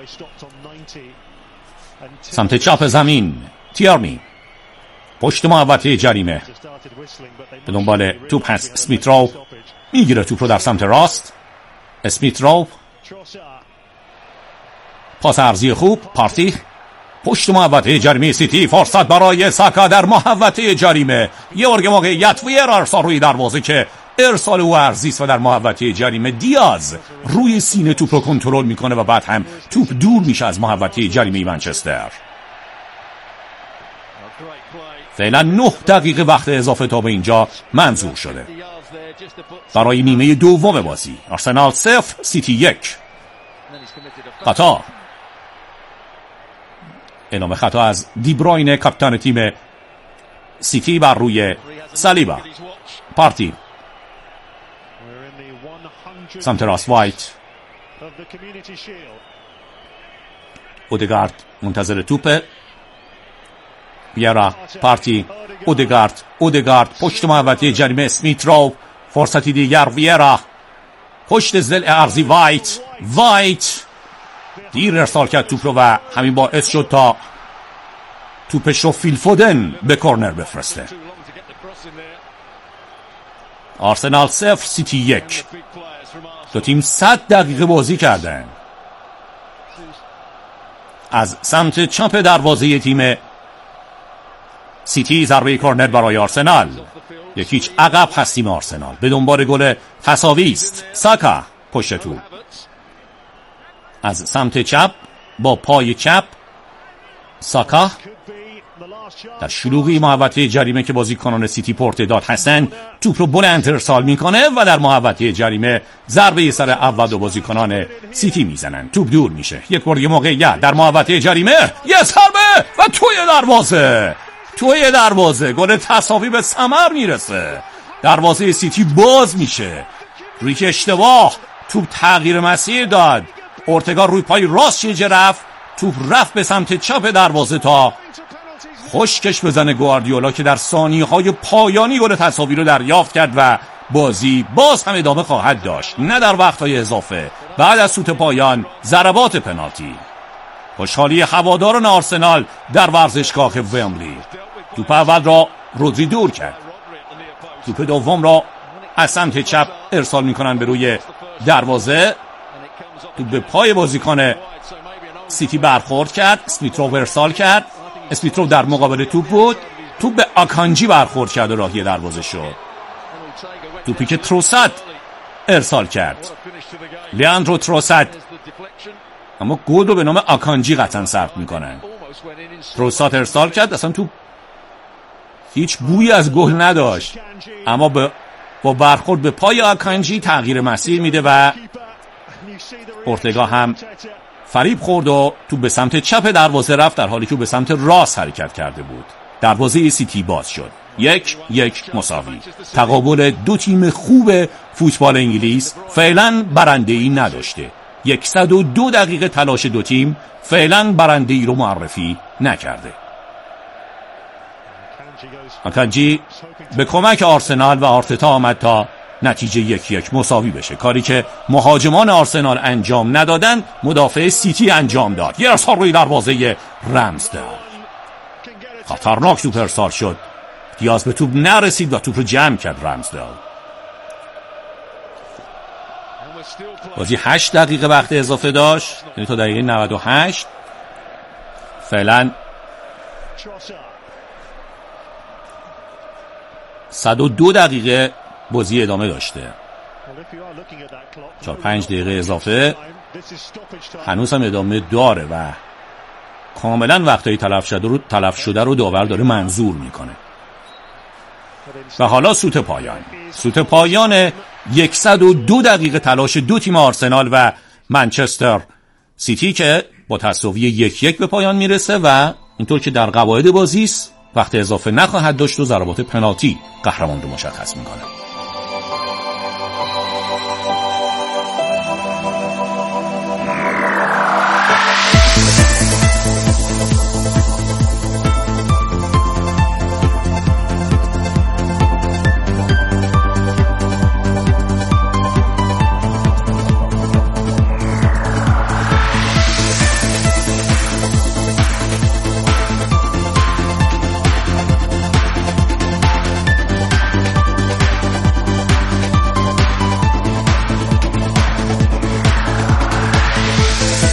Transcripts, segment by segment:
سمت چپ زمین تیرنی پشت محوطه جریمه به دنبال توپ هست. اسمیت رو میگیره توپ رو در سمت راست. اسمیت رو پاس عرضی خوب. پارتی پشت محوطه جریمه سیتی. فرصت برای ساکا در محوطه جریمه. یه ارگ موقعیت ویر ارسال روی دروازه که ارسال او عرضی و در محوطه جریمه. دیاز روی سینه توپ رو کنترل میکنه و بعد هم توپ دور میشه از محوطه جریمه منچستر. فعلا 9 دقیقه وقت اضافه تا به اینجا منظور شده برای نیمه دوم بازی. آرسنال 0 سیتی 1. خطا، اعلام خطا از دیبروینه کاپیتان تیم سیتی بر روی سالیبا. پارتی سمت راست وایت. اودگارد منتظر توپه. ویرا پارتی اودگارد پشت محوطه جریمه. اسمیت رو فرصتی دیگر. ویرا پشت زل ارضی. وایت دیر ارسال کرد توپ رو و همین باعث شد تا توپش رو فیل فودن به کورنر بفرسته. آرسنال 0 سیتی 1. دو تیم 100 دقیقه بازی کردن. از سمت چپ دروازه تیم سیتی ضربه کورنر برای آرسنال. 1-0 عقب هستیم. آرسنال به دنبال گل تساوی است. ساکا پشت توپ از سمت چپ با پای چپ. ساکا در شلوغی محوطه جریمه که بازیکنان سیتی پرتداد هستن توپ رو بلند ارسال میکنه و در محوطه جریمه ضربه سر اول دو بازیکنان سیتی میزنن. توپ دور میشه. یک بار موقعیت در محوطه جریمه. یه ضربه و توی دروازه گل تساوی به ثمر میرسه. دروازه سیتی باز میشه. روی که اشتباه توپ تغییر مسیر داد. اورتگا روی پای راست شیجه رفت. توپ رفت به سمت چپ دروازه تا خشکش بزنه گواردیولا که در ثانیه‌های پایانی گل تساوی رو دریافت کرد و بازی باز هم ادامه خواهد داشت. نه در وقت‌های اضافه، بعد از سوت پایان ضربات پنالتی. خوشحالی هواداران آرسنال در ورزشگاه ومبلی. توپ اول را رودری دور کرد. توپ دوم را از سمت چپ ارسال می‌کنن به روی دروازه. توپ به پای بازیکن سیتی برخورد کرد. اسمیت رو ارسال کرد. اسمیت رو در مقابل توپ بود. توپ به آکانجی برخورد کرد و راهی دروازه شد. توپی که تروسات ارسال کرد. لیاندرو تروسات، اما گل رو به نام آکانجی قطعا ثبت میکنن. تروسات ارسال کرد. اصلا توپ هیچ بویی از گل نداشت، اما با برخورد به پای آکانجی تغییر مسیر میده و اورتگا هم فریب خورد و تو به سمت چپ دروازه رفت در حالی که به سمت راست حرکت کرده بود. دروازه سیتی باز شد. 1-1 مساوی. تقابل دو تیم خوب فوتبال انگلیس فعلا برنده‌ای نداشته. 102 دقیقه تلاش دو تیم فعلا برنده‌ای رو معرفی نکرده. آکانجی به کمک آرسنال و آرتتا آمد تا نتیجه 1-1 مساوی بشه. کاری که مهاجمان آرسنال انجام ندادن مدافع سیتی انجام داد. یه ارسال روی دروازه رمزدل. خطرناک توپ ارسال شد. دیاز به توپ نرسید و توپ رو جمع کرد رمزدل. بازی 8 دقیقه وقت اضافه داشت، یعنی تا دقیقه 98. فعلا 102 دقیقه بازی ادامه داشته. 4-5 دقیقه اضافه هنوز هم ادامه داره و کاملا وقتایی تلف شده رو داور داره منظور میکنه. و حالا سوت پایان 102 دقیقه تلاش دو تیم آرسنال و منچستر سیتی که با تساوی 1-1 به پایان میرسه و اینطور که در قواعد بازی است وقت اضافه نخواهد داشت و ضربات پنالتی قهرمان رو مشخص میکنه.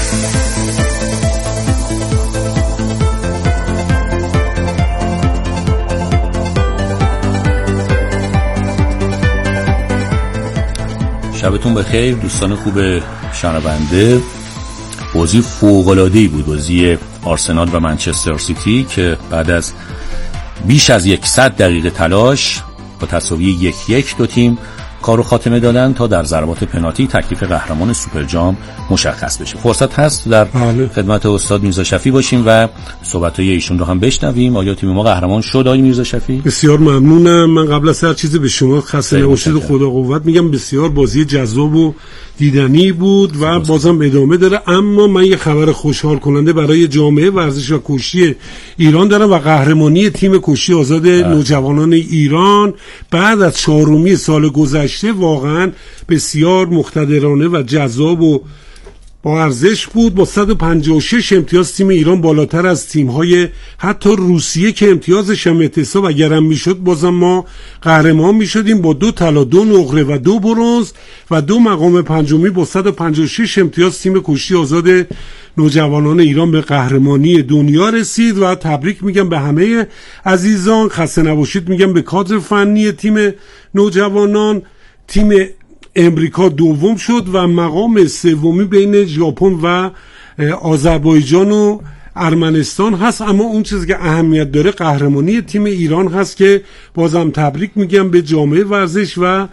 شبتون بخیر دوستان خوب شنونده. بازی فوق‌العاده‌ای بود، بازی آرسنال و منچستر سیتی که بعد از بیش از 100 دقیقه تلاش با تساوی 1-1 دو تیم کارو خاتمه دادن تا در ضربات پنالتی تکلیف قهرمان سوپر جام مشخص بشه. فرصت هست در خدمت استاد میرزا شفیع باشیم و صحبت‌های ایشون رو هم بشنویم. آیا تیم ما قهرمان شد آقای میرزا شفیع؟ بسیار ممنونم. من قبل از هر چیزی به شما خسته نباشید و خدا قوت میگم. بسیار بازی جذاب و دیدنی بود و بازم ادامه داره. اما من یه خبر خوشحال کننده برای جامعه ورزش و کشتی ایران دارم و قهرمانی تیم کشتی آزاد نوجوانان ایران بعد از 4 سال گذشته واقعا بسیار مقتدرانه و جذاب و با ارزش بود. با 156 امتیاز تیم ایران بالاتر از تیم‌های حتی روسیه که امتیازش هم اعتصاب اگرم میشد بازم ما قهرمان میشدیم با 2 طلا 2 نقره و 2 برنز و 2 مقام پنجمی. با 156 امتیاز تیم کشتی آزاد نوجوانان ایران به قهرمانی دنیا رسید و تبریک میگم به همه عزیزان. خسته نباشید میگم به کادر فنی تیم نوجوانان. تیم امریکا دوم شد و مقام سومی بین ژاپن و آذربایجان و ارمنستان هست. اما اون چیزی که اهمیت داره قهرمانی تیم ایران هست که بازم تبریک میگم به جامعه ورزش و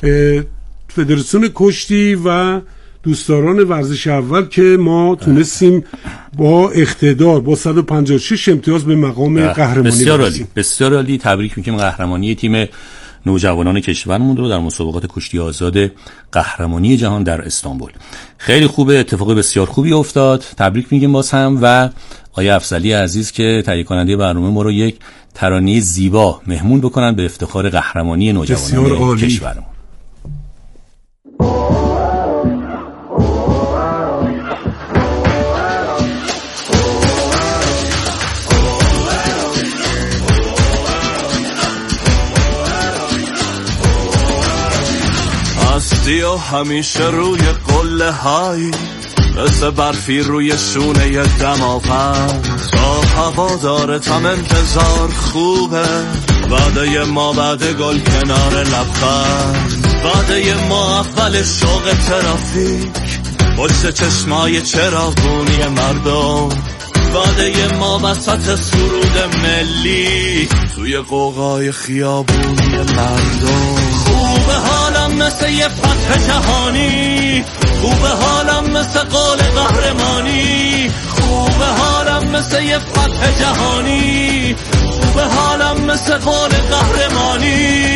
فدراسیون کشتی و دوستداران ورزش اول که ما تونستیم با اقتدار با 156 امتیاز به مقام قهرمانی برسیم. بسیار عالی. تبریک میگم قهرمانی تیم نوجوانان کشورمون رو در مسابقات کشتی آزاد قهرمانی جهان در استانبول. خیلی خوبه، اتفاق بسیار خوبی افتاد. تبریک میگیم باز هم و آقای افضلی عزیز که تهیه کننده برنامه ما رو یک ترانه زیبا مهمون بکنن به افتخار قهرمانی نوجوانان کشورمون. و همیشه روی قله های مثل برفی روی شونه دماوند تا هوادارتم انتظار خوبه. وعده ما بعد گل کنار لبخند، وعده ما اول شوق ترافیک پشت چشمای چراغونی مردم، وعده ما وسط سرود ملی توی قوقای خیابونی مردم. خوبه حالم مثل یه فتح جهانی، خوبه حالم مثل قول قهرمانی، خوبه حالم مثل یه فتح جهانی، خوبه حالم مثل قول قهرمانی.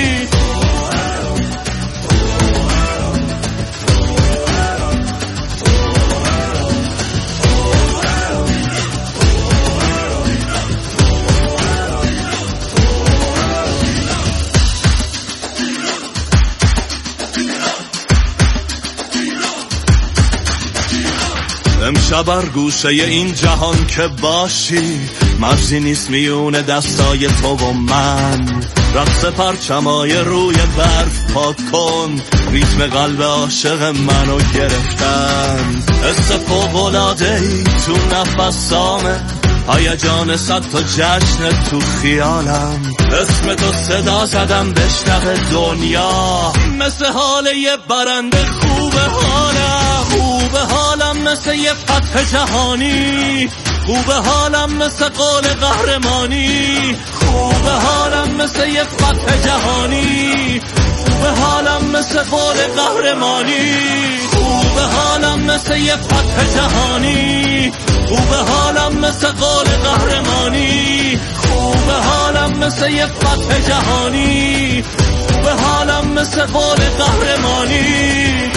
امشب بر گوشه این جهان که باشی، مرزی نیست میونه دستای تو و من. رقص پرچمای روی برف پاک کن، ریتم قلب عاشق منو گرفتن. حس فوق‌العاده‌ای تو نفسامه، هیجان صد تا جشن تو خیالم. اسم تو صدا زدم بشنوه دنیا، مثل حال یه برنده. خوبه حالم، خوبه حالم مثل یه فتح جهانی، خوبه حالم مثل قول قهرمانی، خوبه حالم مثل یه فتح جهانی، خوبه حالم مثل قول قهرمانی، خوبه حالم مثل یه فتح جهانی، خوبه حالم مثل قول قهرمانی، خوبه حالم مثل یه فتح جهانی، خوبه حالم مثل قول قهرمانی.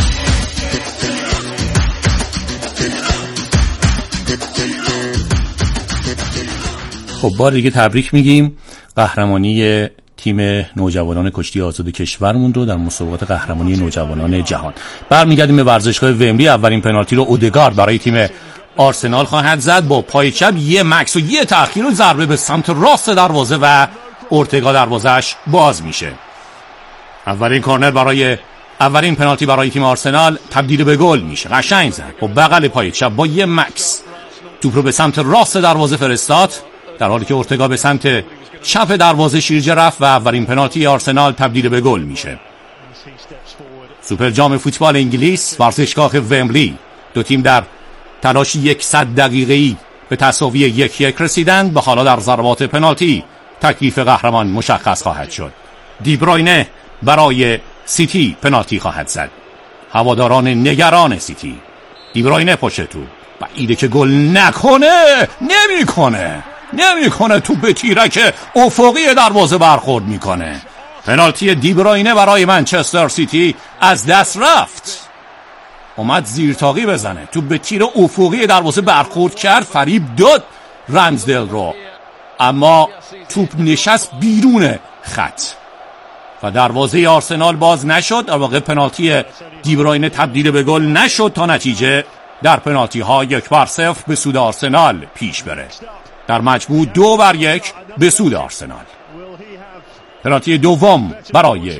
خب بار دیگه تبریک میگیم قهرمانی تیم نوجوانان کشتی آزاد کشورمون رو در مسابقات قهرمانی نوجوانان جهان. برمیگردیم به ورزشگاه ومبلی. اولین پنالتی رو اودگارد برای تیم آرسنال خواهد زد با پای چپ، یه مکس و یه تأخیر و ضربه به سمت راست دروازه و اورتگا دروازه‌اش باز میشه. اولین کورنر برای اولین پنالتی برای تیم آرسنال تبدیل به گل میشه. قشنگ زد با بغل پای چپ با یه مکس توپ رو به سمت راست دروازه فرستاد، در حالی که اورتگا به سمت چپ دروازه شیرجه رفت و اولین پنالتی آرسنال تبدیل به گل میشه. سوپر جام فوتبال انگلیس، ورزشگاه ومبلی. دو تیم در تلاش 100 دقیقه‌ای به تساوی 1-1 رسیدند و حالا در ضربات پنالتی تکلیف قهرمان مشخص خواهد شد. دیبروینه برای سیتی پنالتی خواهد زد. هواداران نگران سیتی. دیبروینه پشت توپ، بعیده که گل نکنه، نمیکنه تو به تیرک افقی دروازه برخورد میکنه. پنالتی دیبروینه برای منچستر سیتی از دست رفت. اومد زیر تاقی بزنه، تو به تیر افقی دروازه برخورد کرد، فریب داد رمزدل رو، اما توپ نشست بیرون خط و دروازه آرسنال باز نشد. در واقع پنالتی دیبروینه تبدیل به گل نشد تا نتیجه در پنالتی ها 1-0 به سود آرسنال پیش بره. در مجموع 2-1 به سود آرسنال. پنالتی دوم برای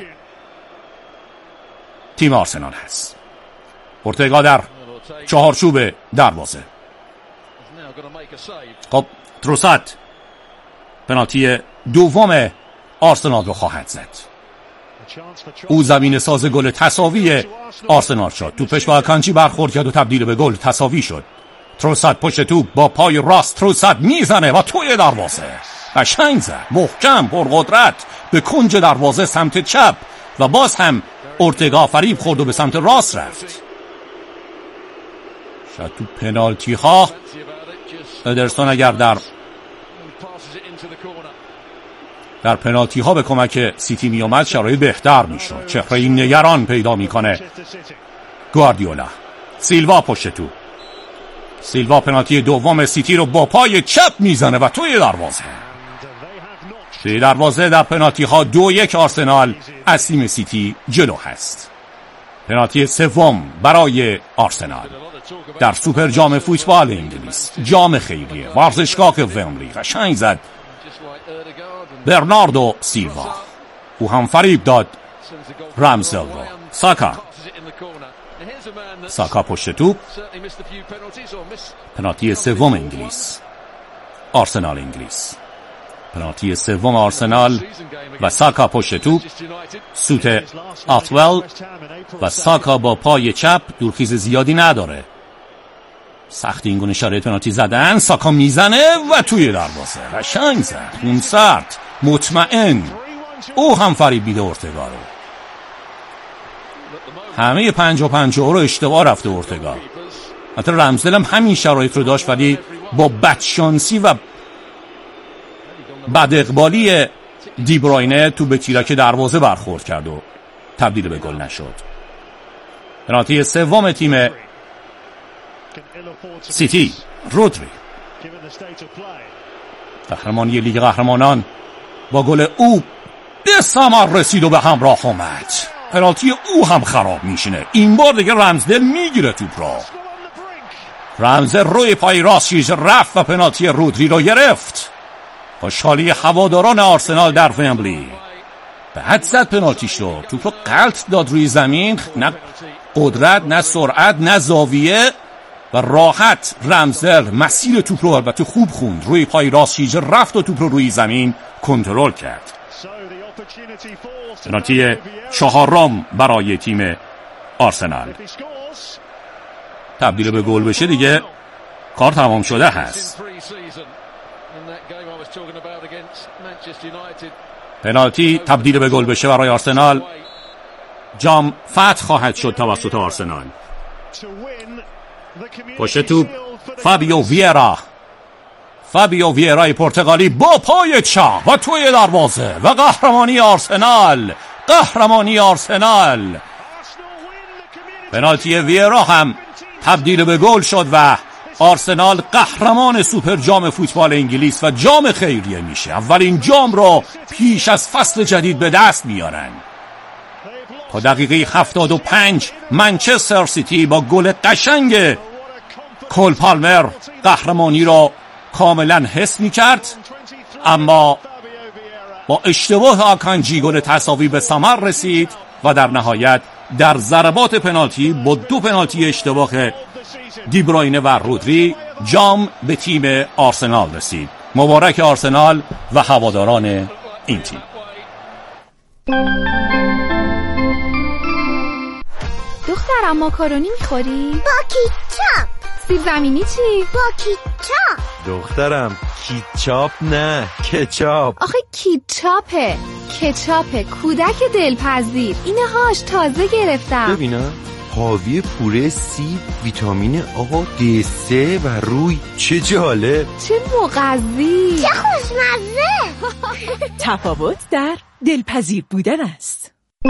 تیم آرسنال هست. اورتگا در چهارچوب دروازه. خب تروسات پنالتی دوم آرسنال رو خواهد زد. او زمین ساز گل تساوی آرسنال شد. توپش با اکانجی برخورد کرد و تبدیل به گل تساوی شد. تروسات پشت توپ با پای راست، تروسات میزنه و توی دروازه. قشنگ زد، محکم، پرقدرت به کنج دروازه سمت چپ و باز هم اورتگا فریب خورد و به سمت راست رفت. شاید تو پنالتی ها ادرسون اگر در پنالتی ها به کمک سیتی می اومد شرایط بهتر می شد. چهره این نگران پیدا می کنه گواردیولا. سیلوا پشت توپ. سیلوا پنالتی دوم سیتی رو با پای چپ میزنه و توی دروازه در پنالتی ها 2-1 آرسنال از تیم سیتی جلو هست. پنالتی سوم برای آرسنال در سوپر جام فوتبال انگلیس، جام خیریه، ورزشگاه ومبلی. قشنگ زد برناردو سیلوا، او هم فریب داد رمزدل رو. ساکا پشت توپ. پنالتی سوم انگلیس، آرسنال انگلیس. پنالتی سوم آرسنال و ساکا پشت توپ. سوت آتول و ساکا با پای چپ، دورخیز زیادی نداره. سخت این گونه شرایط پنالتی زدن. ساکا میزنه و توی دروازه. قشنگ زد، خونسرد، مطمئن. او هم فریب میده اورتگا رو. همه 50-50 رو اشتباه رفته اورتگا. حتی رمزدل هم همین شرایط رو داشت، ولی با بدشانسی و بد اقبالی دیبروینه تو به تیرک دروازه برخورد کرد و تبدیل به گل نشد. پنالتی سوم تیم سیتی، رودری. قهرمانی لیگ قهرمانان با گل او به ثمر رسید و به همراه اومد. پنالتی او هم خراب میشینه. این بار دیگه رمزدل میگیره توپ را. رمزدل روی پای راست رفت و پنالتی رودری رو گرفت. خوشحالی هواداران آرسنال در ومبلی. بعد زد پنالتیش رو. توپ رو غلط داد روی زمین. نه قدرت، نه سرعت، نه زاویه و راحت رمزدل مسیر توپ رو البته خوب خوند. روی پای راست رفت و توپ رو روی زمین کنترل کرد. پنالتی چهارم برای تیم آرسنال. تبدیل به گل بشه دیگه کار تمام شده هست. پنالتی تبدیل به گل بشه برای آرسنال، جام فتح خواهد شد توسط آرسنال. پشت توپ فابیو ویرای پرتغالی با پای چپ و توی دروازه و قهرمانی آرسنال. پنالتی ویرا هم تبدیل به گل شد و آرسنال قهرمان سوپر جام فوتبال انگلیس و جام خیریه میشه. اولین جام رو پیش از فصل جدید به دست میارن. تا دقیقه 75 منچستر سیتی با گل قشنگ کول پالمر قهرمانی را کاملا حس میکرد، اما با اشتباه آکانجی گل تساوی به ثمر رسید و در نهایت در ضربات پنالتی با 2 پنالتی اشتباه دیبروینه و رودری جام به تیم آرسنال رسید. مبارک آرسنال و هواداران این تیم. دخترم ماکارونی میخوری؟ با کیچاپ. سیب زمینی چی؟ با کیچاپ. دخترم کیچاپ نه کچاپ. آخه کیچاپه، کچاپه، کودک دلپذیر. اینه هاش تازه گرفتم. ببینم حاوی پوره سیب، ویتامین آ، D3 و روی. چه جالب، چه مغذی، چه خوشمزه. تفاوت در دلپذیر بودن است.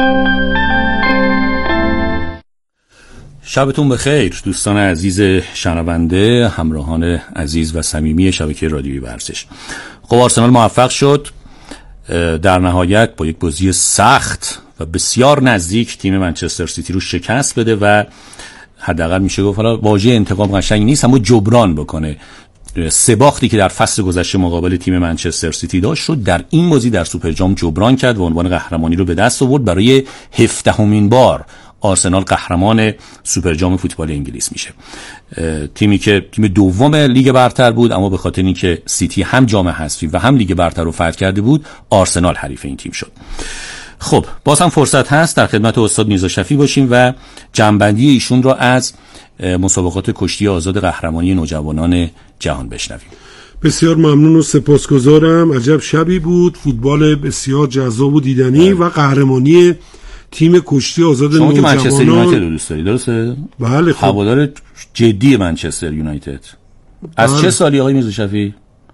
شبتون بخیر دوستان عزیز شنونده، همراهان عزیز و صمیمی شبکه رادیویی ورزش. خب آرسنال موفق شد در نهایت با یک بازی سخت و بسیار نزدیک تیم منچستر سیتی رو شکست بده و حداقل میشه گفت حالا واژه انتقام قشنگ نیست اما جبران بکنه 3 باختی که در فصل گذشته مقابل تیم منچستر سیتی داشت رو در این بازی در سوپر جام جبران کرد و عنوان قهرمانی رو به دست آورد. برای 17مین بار آرسنال قهرمان سوپر جام فوتبال انگلیس میشه. تیمی که تیم دوم لیگ برتر بود اما به خاطر اینکه سیتی هم جام حذفی و هم لیگ برتر رو فتح کرده بود آرسنال حریف این تیم شد. خب باز هم فرصت هست در خدمت استاد میرزا شفیع باشیم و جنبندی ایشون را از مسابقات کشتی آزاد قهرمانی نوجوانان جهان بشنویم. بسیار ممنون و سپاسگزارم. عجب شبی بود، فوتبال بسیار جذاب و دیدنی و قهرمانی تیم کشتی آزاد نوجوانان. شما که منچستر یونایتد رو دوست داری درسته؟ بله. خب هوادار جدی منچستر یونایتد. از چه سالی آقای میرزا شفیع؟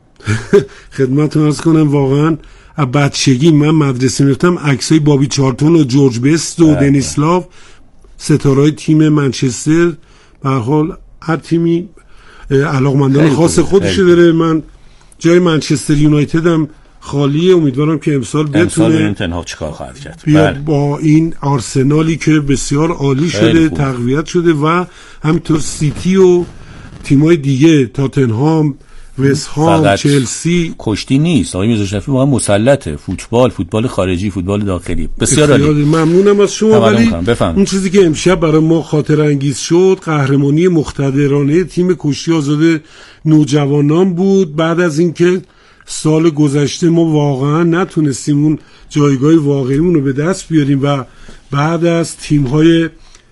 خدمتتون عرض کنم واقعا از بچگی من مدرسه میرفتم عکسای بابی چارلتون و جورج بست و دنیسلاو ستارهای تیم منچستر. به هر حال هر تیمی علاقمندان خاص خودشه داره. من جای منچستر یونایتد هم خالیه. امیدوارم که امسال بتونه تنها چیکار خواهد کرد با این آرسنالی که بسیار عالی شده تقویت شده و همینطور سیتی و تیمای دیگه تاتنهام، وست هام، چلسی. کشتی نیست آقای میرزا شفیع، واقعا مسلطه. فوتبال خارجی، فوتبال داخلی. بسیار عالی. ممنونم از شما. ولی اون چیزی که امشب برای ما خاطر انگیز شد قهرمانی مقتدرانه تیم کشتی آزاد نوجوانان بود. بعد از اینکه سال گذشته ما واقعا نتونستیم اون جایگاه واقعیمون رو به دست بیاریم و بعد از تیم‌های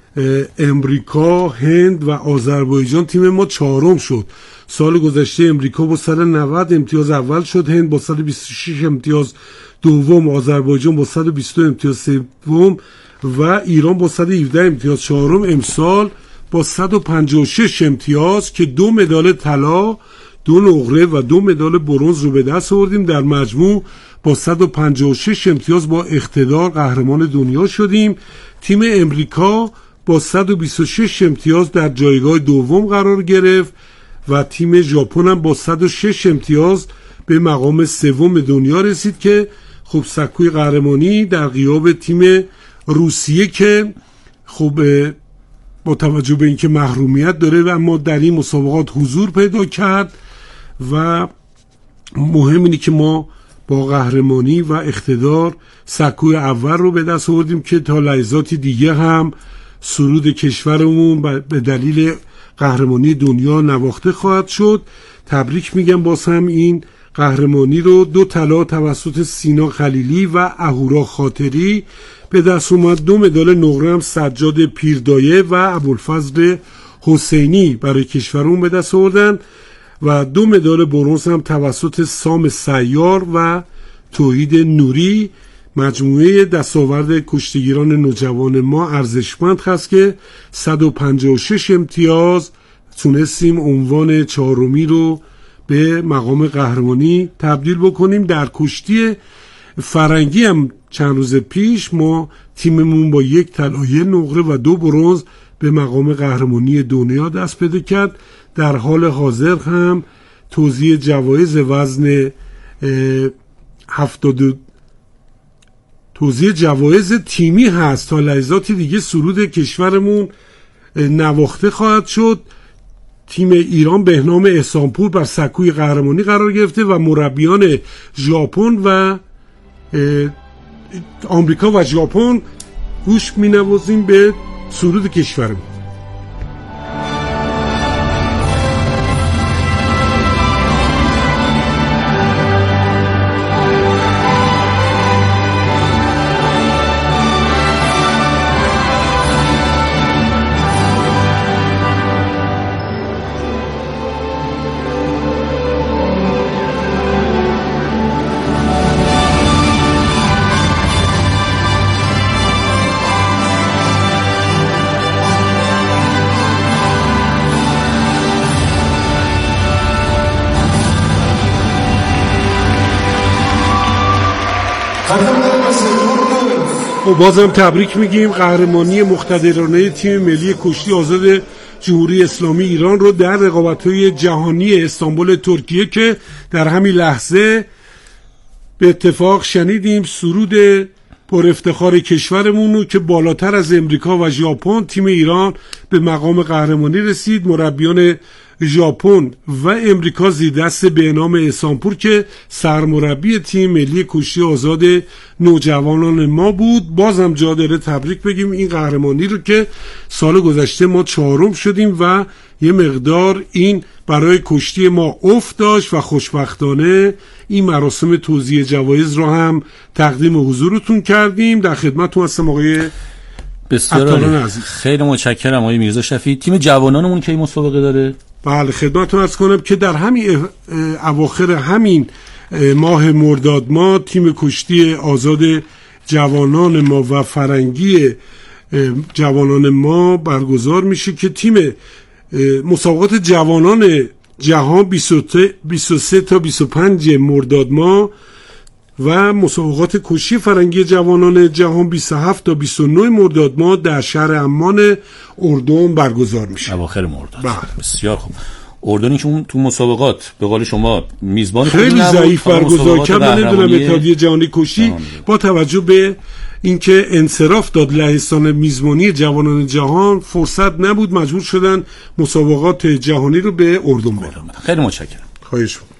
امریکا، هند و آذربایجان تیم ما 4م شد. سال گذشته امریکا با 190 امتیاز اول شد، هند با 126 امتیاز دوم، آذربایجان با 122 امتیاز سوم و ایران با 117 امتیاز چهارم. امسال با 156 امتیاز که 2 مدال طلا، 2 نقره و 2 مدال برنز رو به دست آوردیم. در مجموع با 156 امتیاز با اقتدار قهرمان دنیا شدیم. تیم امریکا با 126 امتیاز در جایگاه دوم قرار گرفت و تیم ژاپن هم با 106 امتیاز به مقام سوم دنیا رسید که خب سکوی قهرمانی در غیاب تیم روسیه که خب با توجه به اینکه محرومیت داره و اما در این مسابقات حضور پیدا کرد و مهم اینه که ما با قهرمانی و اقتدار سکوی اول رو به دست آوردیم که تا لحظاتی دیگه هم سرود کشورمون به دلیل قهرمانی دنیا نواخته خواهد شد. تبریک میگم باز هم این قهرمانی رو. 2 طلا توسط سینا خلیلی و اهورا خاطری به دست اومد. 2 مدال نقره هم سجاد پیردایه و ابوالفضل حسینی برای کشورمون به دست آوردن و 2 مدال برنز هم توسط سام سیار و توحید نوری. مجموعه دستاورد کشتیگیران نوجوان ما ارزشمند هست که 156 امتیاز تونستیم عنوان 4می رو به مقام قهرمانی تبدیل بکنیم. در کشتی فرنگی هم چند روز پیش ما تیممون با 1 طلا، 1 نقره و 2 برنز به مقام قهرمانی دنیا دست پیدا کرد. در حال حاضر هم توزیع جوایز وزن توزیع جوایز تیمی هست. تا لحظاتی دیگه سرود کشورمون نواخته خواهد شد. تیم ایران بهنام احسانپور بر سکوی قهرمانی قرار گرفته و مربیان ژاپن و آمریکا و ژاپن گوش می‌نوازیم به سرود کشورمون. بازم تبریک میگیم قهرمانی مقتدرانه تیم ملی کشتی آزاد جمهوری اسلامی ایران رو در رقابت‌های جهانی استانبول ترکیه که در همین لحظه به اتفاق شنیدیم سرود پر افتخار کشورمون رو که بالاتر از امریکا و ژاپن تیم ایران به مقام قهرمانی رسید. مربیان ژاپن و امریکا زیر دست به نام احسانپور که سرمربی تیم ملی کشتی آزاد نوجوانان ما بود. بازم جا داره تبریک بگیم این قهرمانی رو که سال گذشته ما 4م شدیم و یه مقدار این برای کشتی ما افت داشت و خوشبختانه این مراسم توزیع جوایز رو هم تقدیم حضورتون کردیم. در خدمتتون هستم آقای بسیار خیلی متشکرم آقای میرزا شفیع. تیم جوانانمون که این مسابقه داره؟ بله خدمتتون عرض کنم که در همین اواخر همین ماه مرداد ما تیم کشتی آزاد جوانان ما و فرنگی جوانان ما برگزار میشه که تیم مسابقات جوانان جهان 23 تا 25 مرداد ما و مسابقات کشتی فرنگی جوانان جهان 27 تا 29 مرداد ما در شهر عمان اردن برگزار میشه. اواخر مرداد. بسیار خوب. اردنی که تو مسابقات به قول شما میزبان خیلی ضعیف برگزار کرد. من نمیدونم اتحادیه جهانی کشتی با توجه به اینکه انصراف داد لهستان میزبانی جوانان جهان فرصت نبود، مجبور شدن مسابقات جهانی رو به اردن برن. خیلی متشکرم. خواهش می‌کنم.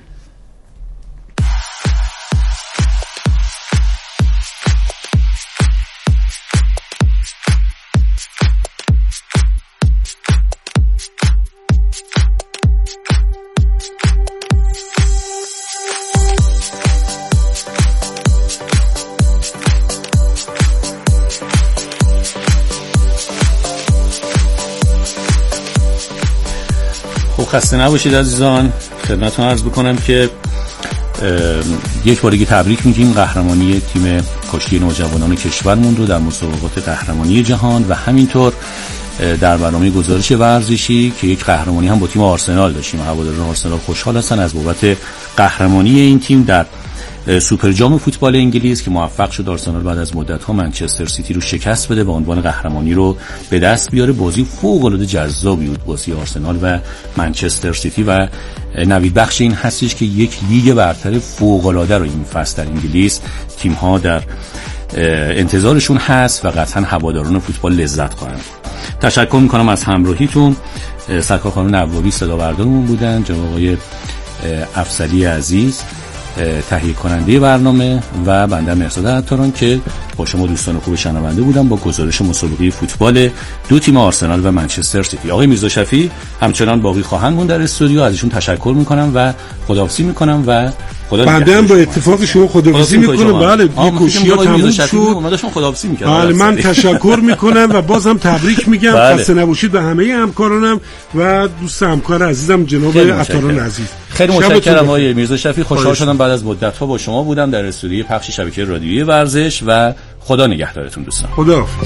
خسته نباشید عزیزان. خدمتتون عرض بکنم که یک بار دیگه تبریک میگیم قهرمانی تیم کشتی نوجوانان کشورمون رو در مسابقات قهرمانی جهان و همینطور در برنامه گزارش ورزشی که یک قهرمانی هم با تیم آرسنال داشتیم. هواداران آرسنال خوشحال هستن از بابت قهرمانی این تیم در سوپر جام فوتبال انگلیس که موفق شد آرسنال بعد از مدت‌ها منچستر سیتی رو شکست بده و عنوان قهرمانی رو به دست بیاره. بازی فوق‌العاده جذابی بود بازی آرسنال و منچستر سیتی و نوید بخش این هستش که یک لیگ برتر فوق‌العاده رو این فصل در انگلیس تیم‌ها در انتظارشون هست و قطعاً هواداران فوتبال لذت خواهند. تشکر می‌کنم از همراهیتون. سرکار خانم نوابی صدابردارمون بودن، جناب آقای افضلی عزیز تهیه کننده برنامه و بنده مرزاد عطاران که با شما دوستان خوب شنونده بودم با گزارش مسابقه فوتبال دو تیم آرسنال و منچستر سیتی. آقای میرزا شفیع همچنان باقی خواهند موند در استودیو. ازشون تشکر میکنم و خداحافظی میکنم و بنده هم با اتفاق شما خداحافظی میکنم. بله کشی‌ها تموم شد. اومدشون خداحافظی میکنم. بله من تشکر میکنم و بازم تبریک میگم. خسته نباشید به همه همکارانم و دوست همکار عزیزم جناب عطاران عزیز. خیلی متشکرم آقای میرزا شفیع. خوشحال شدم بعد از مدت‌ها با شما بودم در استودیوی پخش شبکه رادیویی ورزش و خدا نگهدارتون دوستان. خداحافظ.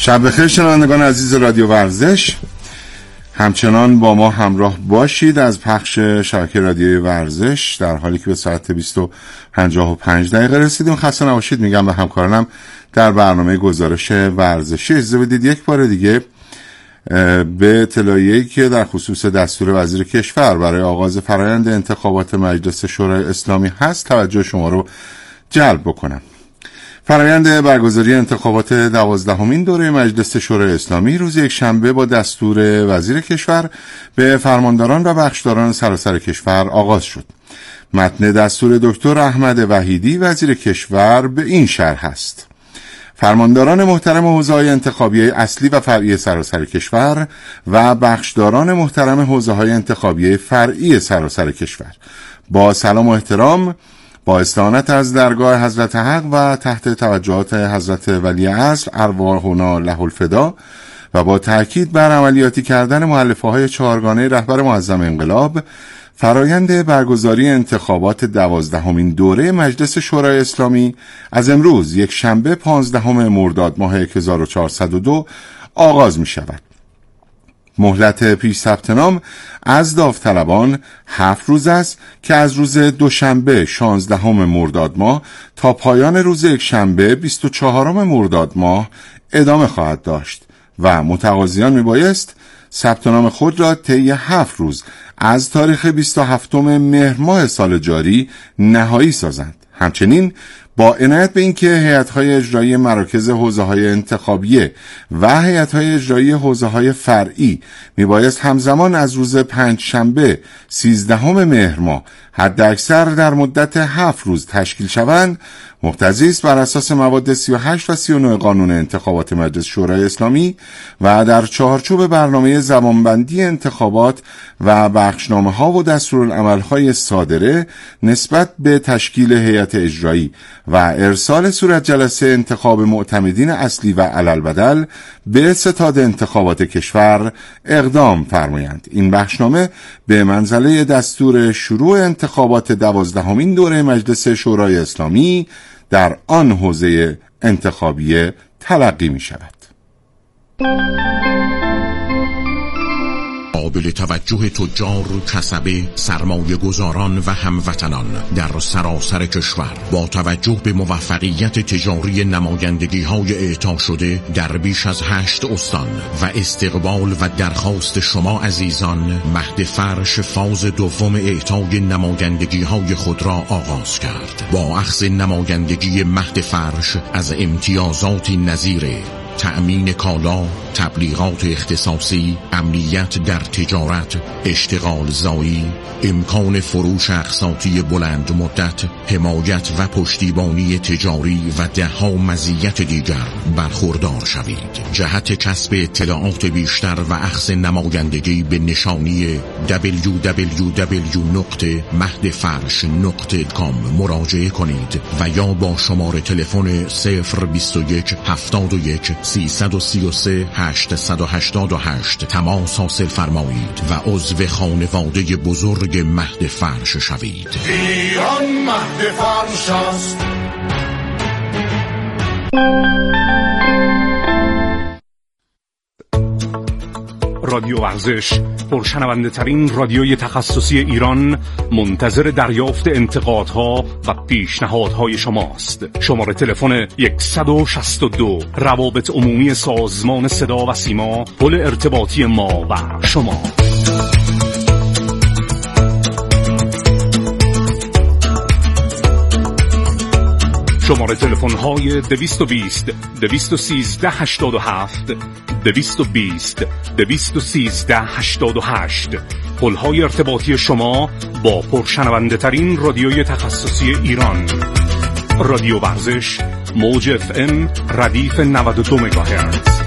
شب بخیر شنوندگان عزیز رادیو ورزش، همچنان با ما همراه باشید از پخش شبکه رادیوی ورزش در حالی که به ساعت 20:55 رسیدیم. خسته نباشید میگم به همکارانم در برنامه گزارش ورزشی. اجازه بدید یک بار دیگه به اطلاعیه‌ای که در خصوص دستور وزیر کشور برای آغاز فرآیند انتخابات مجلس شورای اسلامی هست توجه شما رو جلب بکنم. فرآیند برگزاری انتخابات 12مین دوره مجلس شورای اسلامی روز یکشنبه با دستور وزیر کشور به فرمانداران و بخشداران سراسر کشور آغاز شد. متن دستور دکتر احمد وحیدی وزیر کشور به این شرح است: فرمانداران محترم حوزه‌های انتخابی اصلی و فرعی سراسر کشور و بخشداران محترم حوزه‌های انتخابی فرعی سراسر کشور، با سلام و احترام، با استعانت از درگاه حضرت حق و تحت توجهات حضرت ولی عصر ارواحنا له الفدا و با تأکید بر عملیاتی کردن مؤلفه‌های چهارگانه رهبر معظم انقلاب، فرایند برگزاری انتخابات 12مین دوره مجلس شورای اسلامی از امروز یک شنبه 15 مرداد ماه 1402 آغاز می شود. مهلت پیش ثبت نام از داوطلبان 7 روز است که از روز دوشنبه 16 مرداد ماه تا پایان روز یکشنبه 24 مرداد ماه ادامه خواهد داشت و متقاضیان میبایست ثبت نام خود را طی 7 روز از تاریخ 27 مهر ماه سال جاری نهایی سازند. همچنین با عنایت به اینکه هیئت‌های اجرایی مراکز حوزه‌های انتخابیه و هیئت‌های اجرایی حوزه‌های فرعی میبایست همزمان از روز پنجشنبه 13 مهر ماه حداکثر در مدت 7 روز تشکیل شوند، مقتضی است بر اساس مواد 38 و 39 قانون انتخابات مجلس شورای اسلامی و در چارچوب برنامه زمانبندی انتخابات و بخشنامه‌ها و دستورالعمل‌های صادره نسبت به تشکیل هیئت اجرایی و ارسال صورت جلسه انتخاب معتمدین اصلی و علالبدل به ستاد انتخابات کشور اقدام فرمایند. این بخشنامه به منزله دستور شروع انتخابات 12مین دوره مجلس شورای اسلامی در آن حوزه انتخابی تلقی می شود. قابل توجه تجار، کسبه، سرمایه گذاران و هموطنان در سراسر کشور با توجه به موفقیت تجاری نمایندگی های اعطا شده در بیش از 8 استان و استقبال و درخواست شما عزیزان، مهد فرش فاز دوم اعطای نمایندگی های خود را آغاز کرد. با اخذ نمایندگی مهد فرش از امتیازاتی نظیر تأمین کالا، تبلیغات اختصاصی، امنیت در تجارت، اشتغال زایی، امکان فروش اقساطی بلند مدت، حمایت و پشتیبانی تجاری و ده‌ها مزیت دیگر برخوردار شوید. جهت کسب اطلاعات بیشتر و اخذ نمایندگی به نشانی www.mahdfarsh.com مراجعه کنید و یا با شماره تلفن 021 71 333 888 تماس حاصل فرمایید و عضو خانواده بزرگ مهد فرش شوید. ایران مهد فرش است. رادیو ورزش، پرشنونده ترین رادیوی تخصصی ایران، منتظر دریافت انتقادها و پیشنهادهای شماست. شماره تلفن 162 روابط عمومی سازمان صدا و سیما، پل ارتباطی ما و شما. شماره تلفن های 220 213 87 220 213 88 پل‌های ارتباطی شما با پرشنونده ترین رادیوی تخصصی ایران. رادیو ورزش، موج FM ردیف 92 مگاهرتز.